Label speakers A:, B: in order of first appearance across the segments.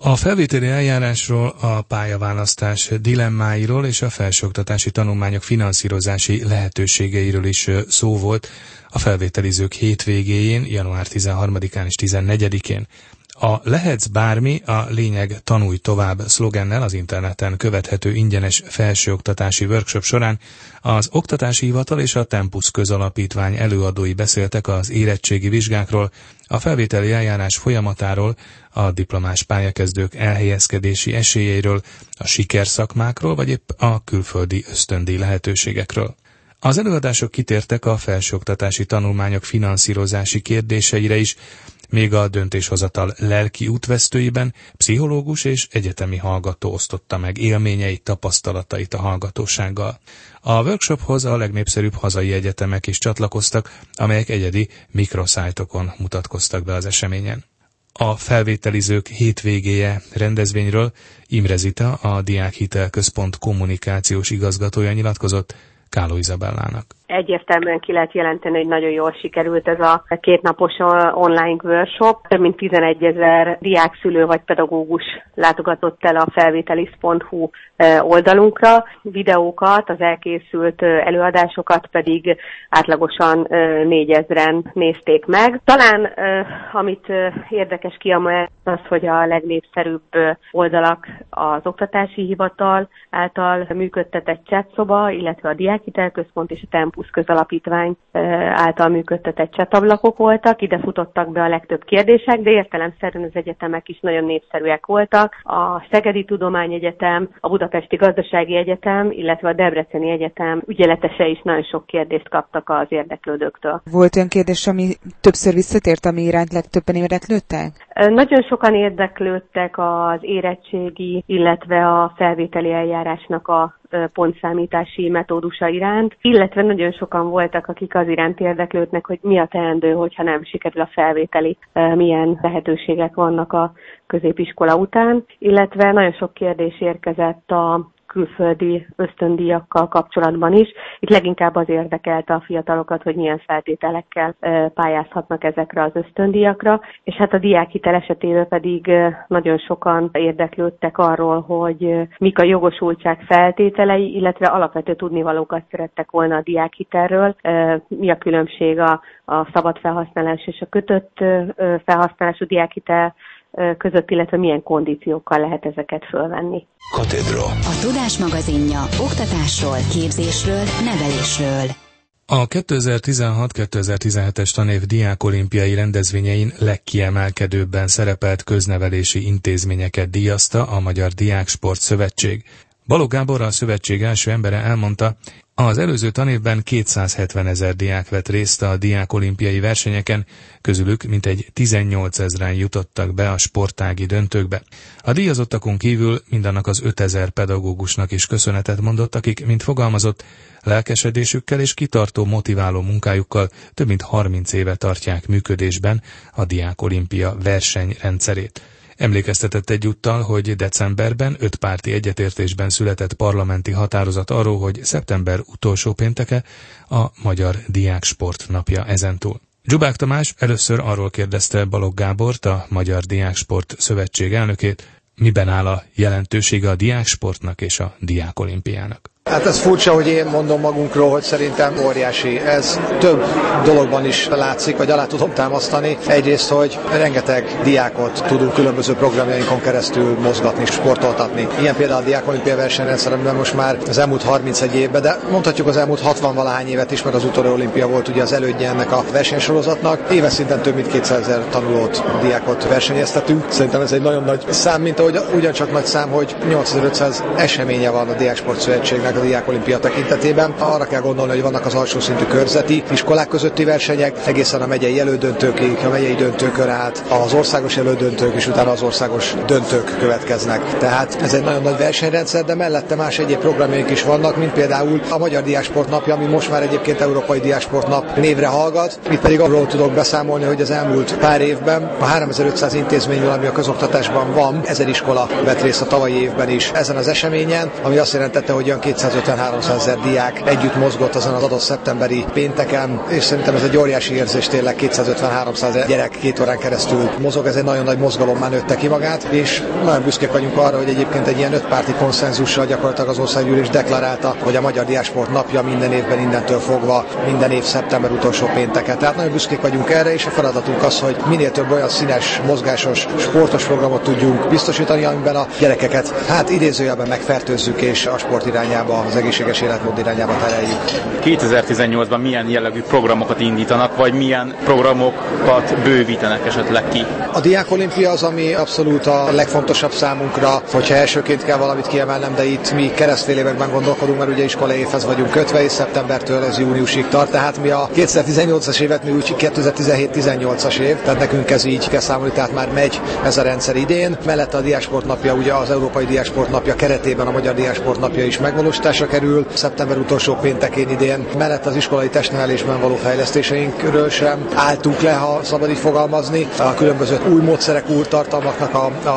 A: A felvételi eljárásról, a pályaválasztás dilemmáiról és a felsőoktatási tanulmányok finanszírozási lehetőségeiről is szó volt a felvételizők hétvégéjén, január 13-án és 14-én. A Lehetsz bármi, a lényeg tanulj tovább szlogennel az interneten követhető ingyenes felsőoktatási workshop során az Oktatási Hivatal és a Tempus Közalapítvány előadói beszéltek az érettségi vizsgákról, a felvételi eljárás folyamatáról, a diplomás pályakezdők elhelyezkedési esélyeiről, a sikerszakmákról vagy épp a külföldi ösztöndíj lehetőségekről. Az előadások kitértek a felsőoktatási tanulmányok finanszírozási kérdéseire is, még a döntéshozatal lelki útvesztőiben pszichológus és egyetemi hallgató osztotta meg élményeit, tapasztalatait a hallgatósággal. A workshophoz a legnépszerűbb hazai egyetemek is csatlakoztak, amelyek egyedi mikroszájtokon mutatkoztak be az eseményen. A felvételizők hétvégéje rendezvényről Imre Zita, a Diákhitel Központ kommunikációs igazgatója nyilatkozott Káló Izabellának.
B: Egyértelműen ki lehet jelenteni, hogy nagyon jól sikerült ez a kétnapos online workshop. Több mint 11 000 diákszülő vagy pedagógus látogatott el a felvételiz.hu oldalunkra. Videókat, az elkészült előadásokat pedig átlagosan 4000-en nézték meg. Talán amit érdekes kiemelni az, hogy a legnépszerűbb oldalak az Oktatási Hivatal által működtetett csatszoba, illetve a Diákhitel Központ és a Tempus Közalapítvány által működtetett csatablakok voltak, ide futottak be a legtöbb kérdések, de értelemszerűen az egyetemek is nagyon népszerűek voltak. A Szegedi Tudományegyetem, a Budapesti Gazdasági Egyetem, illetve a Debreceni Egyetem ügyeletese is nagyon sok kérdést kaptak az érdeklődőktől.
C: Volt olyan kérdés, ami többször visszatért, ami iránt legtöbben érdeklődtek?
B: Nagyon sokan érdeklődtek az érettségi, illetve a felvételi eljárásnak a pontszámítási metódusa iránt, illetve nagyon sokan voltak, akik az iránt érdeklődnek, hogy mi a teendő, hogyha nem sikerül a felvételi, milyen lehetőségek vannak a középiskola után, illetve nagyon sok kérdés érkezett a külföldi ösztöndíjakkal kapcsolatban is. Itt leginkább az érdekelte a fiatalokat, hogy milyen feltételekkel pályázhatnak ezekre az ösztöndíjakra, és hát a diákhitel esetében pedig nagyon sokan érdeklődtek arról, hogy mik a jogosultság feltételei, illetve alapvető tudnivalókat szerettek volna a diákhitelről, mi a különbség a szabad felhasználás és a kötött felhasználású diákhitel között, illetve milyen kondíciókkal lehet ezeket fölvenni.
D: Katedra.
E: A Tudás magazinja oktatásról, képzésről, nevelésről.
A: A 2016-2017-es tanév diákolimpiai rendezvényein legkiemelkedőbben szerepelt köznevelési intézményeket díjazta a Magyar Diáksport Szövetség. Balogh Gábor, a szövetség első embere elmondta, az előző tanévben 270 000 diák vett részt a diákolimpiai versenyeken, közülük mintegy 18 000-en jutottak be a sportági döntőkbe. A díjazottakon kívül mindannak az 5000 pedagógusnak is köszönetet mondott, akik, mint fogalmazott, lelkesedésükkel és kitartó motiváló munkájukkal több mint 30 éve tartják működésben a diákolimpia versenyrendszerét. Emlékeztetett egyúttal, hogy decemberben 5 párti egyetértésben született parlamenti határozat arról, hogy szeptember utolsó pénteke a Magyar Diáksport napja ezentúl. Dzsubák Tamás először arról kérdezte Balogh Gábort, a Magyar Diáksport Szövetség elnökét, miben áll a jelentősége a diáksportnak és a diákolimpiának.
F: Hát ez furcsa, hogy én mondom magunkról, hogy szerintem óriási. Ez több dologban is látszik, vagy alá tudom támasztani. Egyrészt, hogy rengeteg diákot tudunk különböző programjainkon keresztül mozgatni, sportoltatni. Ilyen például a diákolimpia versenyrendszer, amiben most már az elmúlt 31 évben, de mondhatjuk az elmúlt 60-valahány évet is, mert az utolsó olimpia volt ugye az elődje ennek a versenysorozatnak. Éves szinten több mint 200 000 tanulót, diákot versenyeztetünk. Szerintem ez egy nagyon nagy szám, mint ahogy ugyancsak nagy szám, hogy 8500 eseménye van a Diáksport Szövetségnek a diákolimpia tekintetében. Arra kell gondolni, hogy vannak az alsó szintű körzeti, iskolák közötti versenyek, egészen a megyei elődöntőkig, a megyei döntőkön át, az országos elődöntők és utána az országos döntők következnek. Tehát ez egy nagyon nagy versenyrendszer, de mellette más egyéb programjaink is vannak, mint például a Magyar Diáksport Napja, ami most már egyébként Európai Diáksport Nap névre hallgat. Itt pedig arról tudok beszámolni, hogy az elmúlt pár évben a 3500 intézményből, ami a közoktatásban van, 1000 iskola vett részt a tavalyi évben is ezen az eseményen, ami azt jelentette, hogy olyan 200 250-300 000 diák együtt mozgott azon az adott szeptemberi pénteken, és szerintem ez egy óriási érzés, tényleg 250-300 000 gyerek 2 órán keresztül mozog, ez egy nagyon nagy mozgalommá nőtte ki magát, és nagyon büszkék vagyunk arra, hogy egyébként egy ilyen 5 párti konszenzussal gyakorlatilag az országgyűlés deklarálta, hogy a Magyar Diáksport napja minden évben innentől fogva, minden év szeptember utolsó pénteke. Tehát nagyon büszkék vagyunk erre, és a feladatunk az, hogy minél több olyan színes, mozgásos, sportos programot tudjunk biztosítani, amiben a gyerekeket, idézőjelben megfertőzzük, és a sport irányába, az egészséges életmód irányába tereljük.
D: 2018-ban milyen jellegű programokat indítanak, vagy milyen programokat bővítenek esetleg ki?
F: A Diákolimpia az, ami abszolút a legfontosabb számunkra, hogyha elsőként kell valamit kiemelnem, de itt mi keresztfél években gondolkodunk, mert ugye iskolai évhez vagyunk kötve, és szeptembertől ez júniusig tart, tehát mi a 2018-as évet mi úgy 2017-18-as év, tehát nekünk ez így kell számolni, tehát már megy ez a rendszer idén. Mellette a Diáksport napja, ugye az Európai Diáksport napja keretében a Magyar Diáksport napja is megvalósításra kerül, szeptember utolsó péntekén idén. Mellett az iskolai testnevelésben való fejlesztéseinkről sem álltunk le, ha szabad így fogalmazni. A különböző új módszerek, új tartalmaknak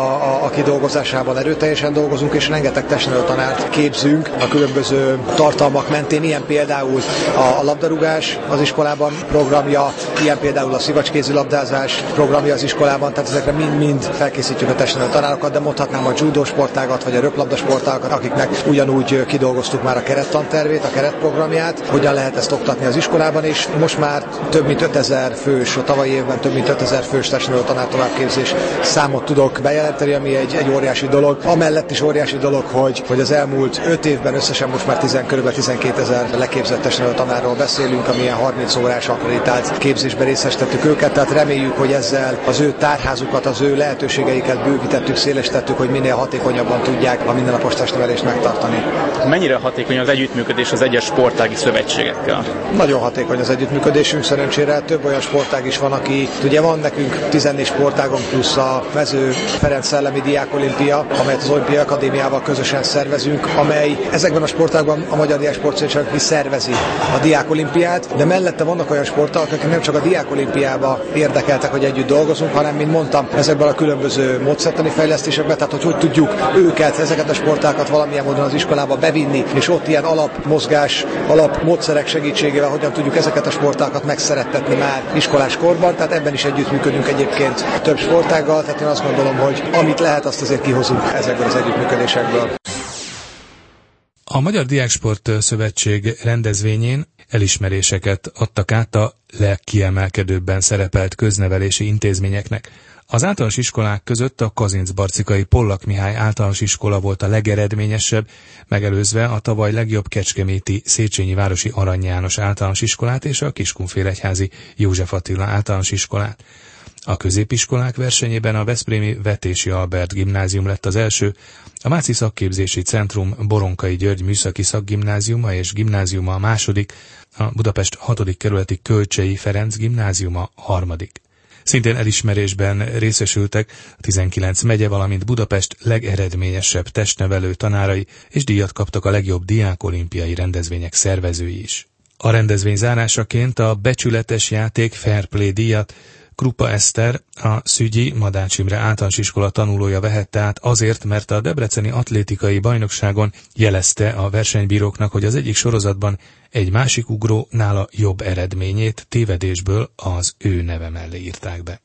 F: a kidolgozásában erőteljesen dolgozunk, és rengeteg testnevelő tanárt képzünk a különböző tartalmak mentén, ilyen például a labdarúgás az iskolában programja, ilyen például a szivacskézilabdázás programja az iskolában, tehát ezekre mind felkészítjük a testnevelő tanárokat, de mondhatnám a judó sportágat, vagy a röplabda sportágat, akiknek ugyanúgy kidolgoztuk már a kerettantervét, a keretprogramját, hogyan lehet ezt oktatni az iskolában, és most már több mint 5000 fős, a tavalyi évben több mint 5000 fős testnevelő tanár továbbképzés számot tudok bejelenteni, ami egy óriási dolog. Amellett is óriási dolog, hogy az elmúlt 5 évben összesen most már kb. 12 000 leképzett testnevelő tanárról beszélünk, amilyen 30 órás akkreditált képzésben részesítettük őket, tehát reméljük, hogy ezzel az ő tárházukat, az ő lehetőségeiket bővítettük, szélesítettük, hogy minél hatékonyabban tudják a mindennapos testnevelést megtartani.
D: Mennyire hatékony az együttműködés az egyes sportági szövetségekkel?
F: Nagyon hatékony az együttműködésünk, szerencsére több olyan sportág is van, aki ugye van nekünk 14 sportágon plusz a Mező Ferenc Szellemi Diákolimpia, amelyet az Olimpiai Akadémiával közösen szervezünk, amely ezekben a sportágban a Magyar Diáksportszövetség szervezi a Diákolimpiát, de mellette vannak olyan sportágok, akik nem csak a Diákolimpiába érdekeltek, hogy együtt dolgozunk, hanem, mint mondtam, ezekben a különböző módszertani fejlesztésekben, tehát hogy tudjuk őket, ezeket a sportákat valamilyen módon az iskolába bevinni, és ott ilyen alapmozgás, alapmódszerek segítségével hogyan tudjuk ezeket a sportákat megszerettetni már iskolás korban, tehát ebben is együttműködünk egyébként több sportággal, tehát én azt gondolom, hogy amit lehet, azt azért kihozunk ezekből az együttműködésekből.
A: A Magyar Diáksport Szövetség rendezvényén elismeréseket adtak át a legkiemelkedőbben szerepelt köznevelési intézményeknek. Az általános iskolák között a Kazincbarcikai Pollak Mihály általános iskola volt a legeredményesebb, megelőzve a tavaly legjobb kecskeméti Széchenyi városi Arany János általános iskolát és a Kiskunfélegyházi József Attila általános iskolát. A középiskolák versenyében a veszprémi Vetési Albert gimnázium lett az első, a Máci Szakképzési Centrum Boronkai György műszaki szakgimnáziuma és gimnáziuma a második, a Budapest 6. kerületi Kölcsei Ferenc gimnáziuma harmadik. Szintén elismerésben részesültek a 19 megye, valamint Budapest legeredményesebb testnevelő tanárai, és díjat kaptak a legjobb diákolimpiai rendezvények szervezői is. A rendezvény zárásaként a becsületes játék Fair Play díjat Krupa Eszter, a Szügyi Madács Imre általános iskola tanulója vehette át azért, mert a debreceni atlétikai bajnokságon jelezte a versenybíróknak, hogy az egyik sorozatban egy másik ugró nála jobb eredményét tévedésből az ő neve mellé írták be.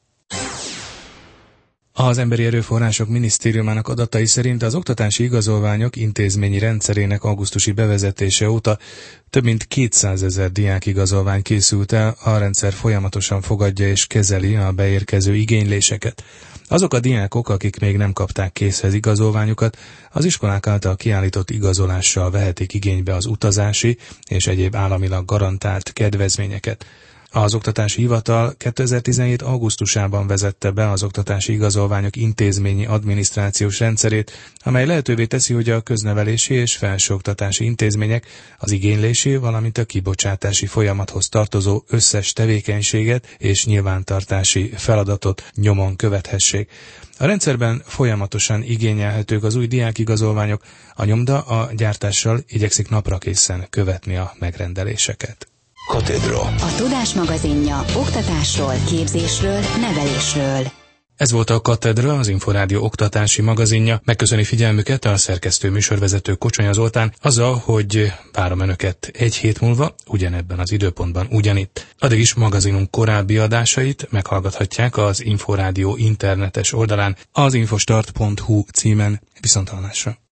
A: Az Emberi Erőforrások Minisztériumának adatai szerint az oktatási igazolványok intézményi rendszerének augusztusi bevezetése óta több mint 200 000 diákigazolvány készült el, a rendszer folyamatosan fogadja és kezeli a beérkező igényléseket. Azok a diákok, akik még nem kapták készhez igazolványukat, az iskolák által kiállított igazolással vehetik igénybe az utazási és egyéb államilag garantált kedvezményeket. Az Oktatási Hivatal 2017. augusztusában vezette be az oktatási igazolványok intézményi adminisztrációs rendszerét, amely lehetővé teszi, hogy a köznevelési és felsőoktatási intézmények az igénylési, valamint a kibocsátási folyamathoz tartozó összes tevékenységet és nyilvántartási feladatot nyomon követhessék. A rendszerben folyamatosan igényelhetők az új diákigazolványok, a nyomda a gyártással igyekszik naprakészen követni a megrendeléseket.
E: Katedra. A Tudás magazinja oktatásról, képzésről, nevelésről.
A: Ez volt a Katedra, az Inforádió oktatási magazinja. Megköszöni figyelmüket a szerkesztő műsorvezető Kocsonya Zoltán, azzal, hogy várom önöket egy hét múlva, ugyanebben az időpontban ugyanitt. Addig is magazinunk korábbi adásait meghallgathatják az Inforádió internetes oldalán, az infostart.hu címen. Viszonthallásra!